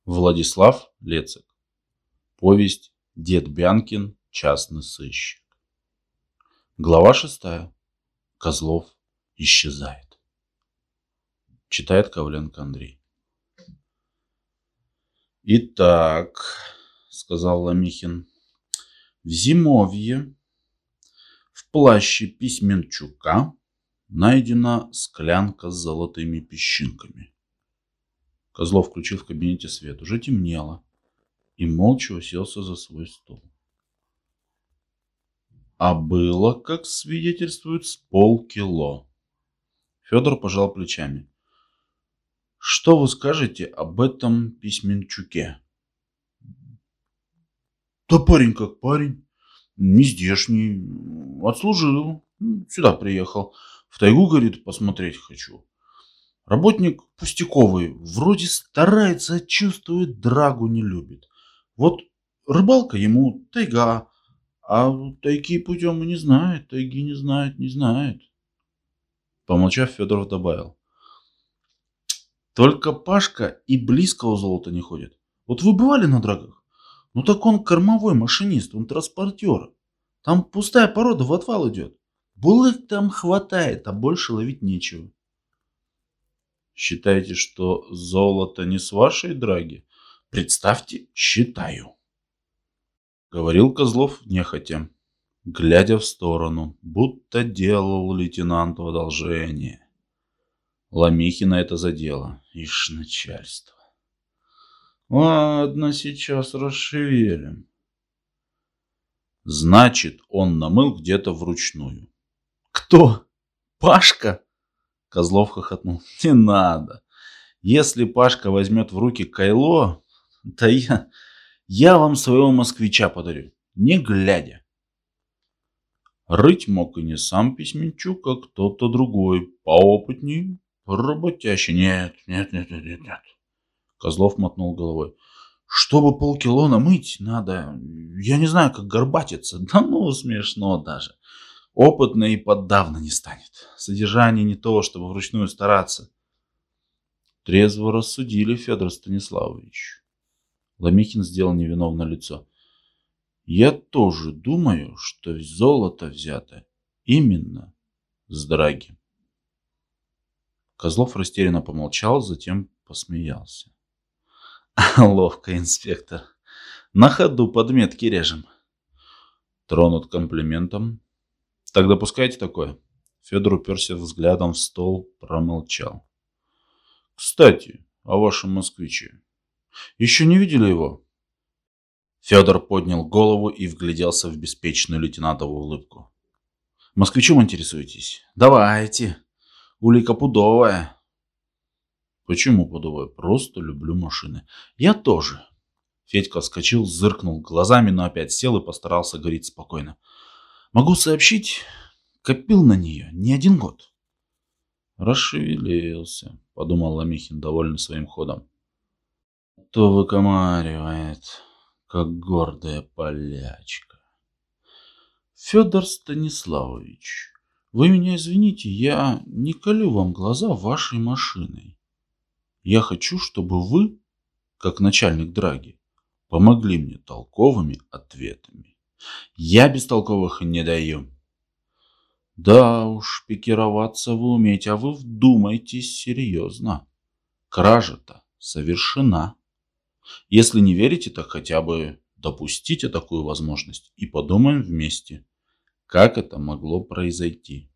Владислав Лецик. Повесть «Дед Бянкин. Частный сыщик». Глава 6. Козлов исчезает. Читает Коваленко Андрей. «Итак, — сказал Ломихин, — в зимовье в плаще Письменчука найдена склянка с золотыми песчинками». Козлов включил в кабинете свет. Уже темнело, и молча уселся за свой стол. А было, как свидетельствует, с полкило. Федор пожал плечами. Что вы скажете об этом Письменчуке? Да парень как парень, не здешний, отслужил, сюда приехал. В тайгу, говорит, посмотреть хочу. Работник пустяковый, вроде старается, чувствует, драгу не любит. Вот рыбалка ему тайга, а тайги путем и не знает, тайги не знает. Помолчав, Федоров добавил. Только Пашка и близко у золота не ходит. Вот вы бывали на драгах? Ну так он кормовой машинист, он транспортер. Там пустая порода в отвал идет. Булык там хватает, а больше ловить нечего. Считаете, что золото не с вашей драги? Представьте, считаю. Говорил Козлов нехотя, глядя в сторону, будто делал лейтенанту одолжение. Ломихина это задело. Ишь, начальство. Ладно, сейчас расшевелим. Значит, он намыл где-то вручную. Кто? Пашка? Козлов хохотнул. Не надо. Если Пашка возьмет в руки кайло, то я вам своего москвича подарю, не глядя. Рыть мог и не сам Письменчук, а кто-то другой, поопытней, работящий. Нет. Козлов мотнул головой. Чтобы полкило намыть, надо, я не знаю, как горбатиться. Да ну, смешно даже. Опытный и подавно не станет. Содержание не то, чтобы вручную стараться. Трезво рассудили, Федор Станиславович. Ломихин сделал невиновное лицо. Я тоже думаю, что золото взято именно с драги. Козлов растерянно помолчал, затем посмеялся. Ловко, инспектор. На ходу подметки режем. Тронут комплиментом. Так допускайте такое. Федор уперся взглядом в стол, промолчал. Кстати, о вашем москвиче. Еще не видели его? Федор поднял голову и вгляделся в беспечную лейтенантову улыбку. Москвичом интересуетесь? Давайте. Улика пудовая. Почему пудовая? Просто люблю машины. Я тоже. Федька вскочил, зыркнул глазами, но опять сел и постарался говорить спокойно. Могу сообщить, копил на нее не один год. Расшевелился, подумал Ломихин, довольный своим ходом. То выкомаривает, как гордая полячка. Федор Станиславович, вы меня извините, я не колю вам глаза вашей машиной. Я хочу, чтобы вы, как начальник драги, помогли мне толковыми ответами. Я бестолковых не даю. Да уж, пикироваться вы умеете, а вы вдумайтесь серьезно. Кража-то совершена. Если не верите, так хотя бы допустите такую возможность и подумаем вместе, как это могло произойти.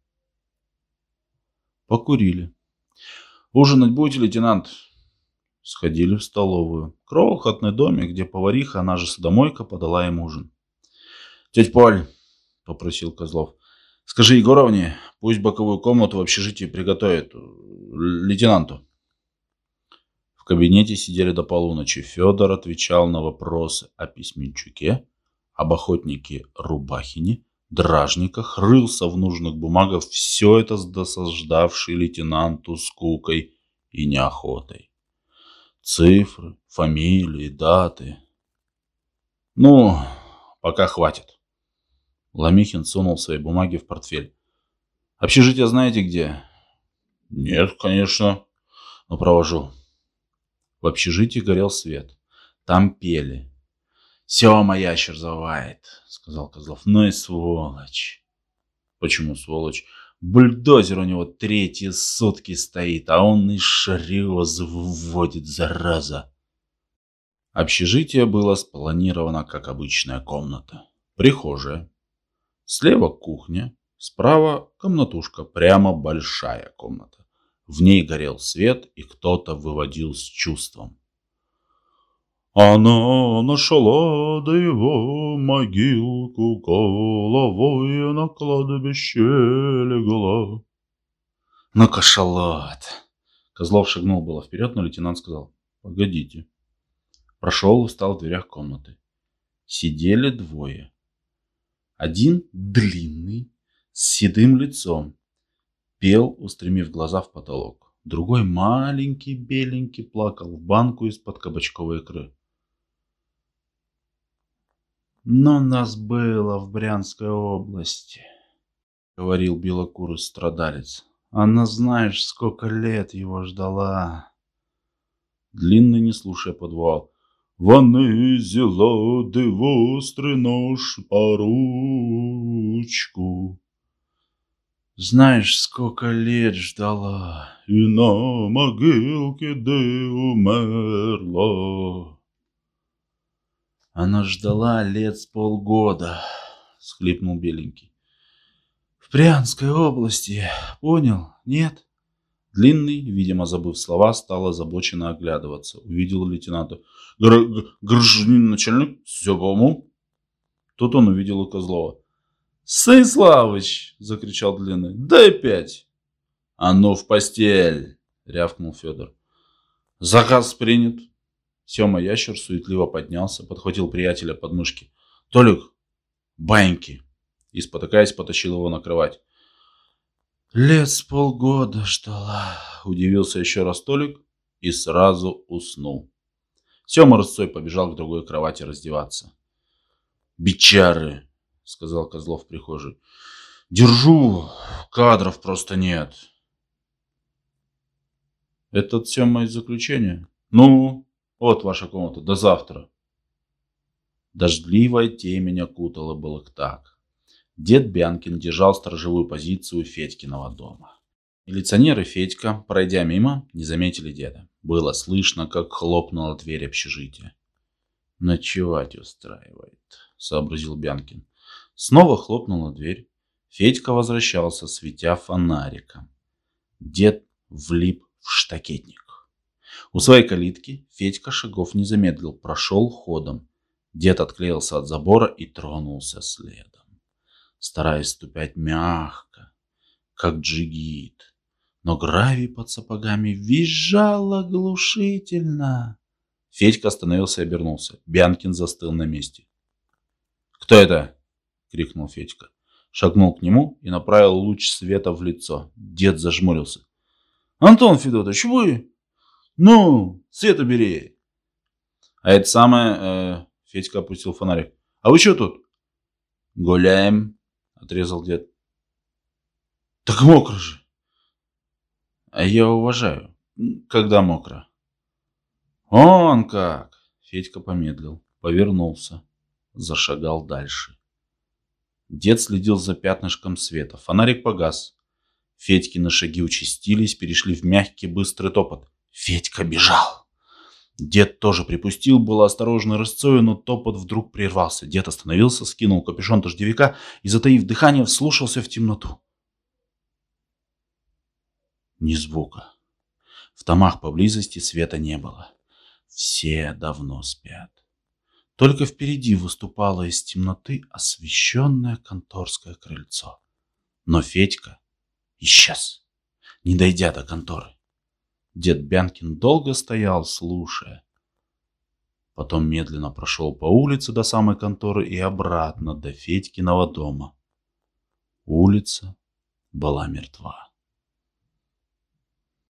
Покурили. Ужинать будете, лейтенант? Сходили в столовую. Крохотный домик, где повариха, она же судомойка, подала им ужин. Тетя Поль, попросил Козлов, скажи Егоровне, пусть боковую комнату в общежитии приготовит лейтенанту. В кабинете сидели до полуночи. Федор отвечал на вопросы о Письменчуке, об охотнике Рубахине, дражниках, рылся в нужных бумагах, все это с досаждавшей лейтенанту скукой и неохотой. Цифры, фамилии, даты. Ну, пока хватит. Ломихин сунул свои бумаги в портфель. Общежитие знаете где? Нет, конечно, но провожу. В общежитии горел свет. Там пели. «Сема ящер завывает», — сказал Козлов. «Ну и сволочь». «Почему сволочь? Бульдозер у него третьи сутки стоит, а он и шарёзы выводит, зараза». Общежитие было спланировано как обычная комната. Прихожая. Слева кухня, справа комнатушка, прямо большая комната. В ней горел свет, и кто-то выводил с чувством. Она нашла до его могилку, головой на кладбище легла. Ну, кашалот. Козлов шагнул было вперед, но лейтенант сказал: «Погодите». Прошел и встал в дверях комнаты. Сидели двое. Один длинный, с седым лицом, пел, устремив глаза в потолок. Другой маленький, беленький, плакал в банку из-под кабачковой икры. «Но нас было в Брянской области», — говорил белокурый страдалец. «Она, знаешь, сколько лет его ждала». Длинный, не слушая, подвал. «Вонизила ты острый нож по ручку». «Знаешь, сколько лет ждала, и на могилке да умерла». «Она ждала лет с полгода», — схлипнул беленький. «В Брянской области, понял, нет?» Длинный, видимо, забыв слова, стал озабоченно оглядываться. Увидел лейтенанта. «Гражданин начальник, все по-моему». Тут он увидел и Козлова. «Станиславыч!» — закричал Длинный. «Дай 5!» «А ну в постель!» — рявкнул Федор. «Заказ принят!» Сема ящер суетливо поднялся, подхватил приятеля под мышки. «Толик, баньки!» И, спотыкаясь, потащил его на кровать. «Лет с полгода ждала», — удивился еще раз Толик и сразу уснул. Сема рысцой побежал к другой кровати раздеваться. «Бичары», — сказал Козлов в прихожей. «Держу, кадров просто нет». «Этот Сема из заключения?» «Ну, вот ваша комната, до завтра». Дождливая темень окутала было так. Дед Бянкин держал сторожевую позицию у Федькиного дома. Милиционер и Федька, пройдя мимо, не заметили деда. Было слышно, как хлопнула дверь общежития. «Ночевать устраивает», — сообразил Бянкин. Снова хлопнула дверь. Федька возвращался, светя фонариком. Дед влип в штакетник. У своей калитки Федька шагов не замедлил, прошел ходом. Дед отклеился от забора и тронулся следом, стараясь ступать мягко, как джигит. Но гравий под сапогами визжал оглушительно. Федька остановился и обернулся. Бянкин застыл на месте. «Кто это?» — крикнул Федька. Шагнул к нему и направил луч света в лицо. Дед зажмурился. «Антон Федотович, вы? Ну, свет убери!» «А это самое...» Федька опустил фонарик. «А вы что тут?» «Гуляем», — отрезал дед. «Так мокро же». «А я уважаю, когда мокро». «Он как!» Федька помедлил, повернулся, зашагал дальше. Дед следил за пятнышком света. Фонарик погас. Федькины шаги участились, перешли в мягкий быстрый топот. Федька бежал. Дед тоже припустил, было осторожно рысцой, но топот вдруг прервался. Дед остановился, скинул капюшон дождевика и, затаив дыхание, вслушался в темноту. Ни звука. В домах поблизости света не было. Все давно спят. Только впереди выступало из темноты освещенное конторское крыльцо. Но Федька исчез, не дойдя до конторы. Дед Бянкин долго стоял, слушая. Потом медленно прошел по улице до самой конторы и обратно до Федькиного дома. Улица была мертва.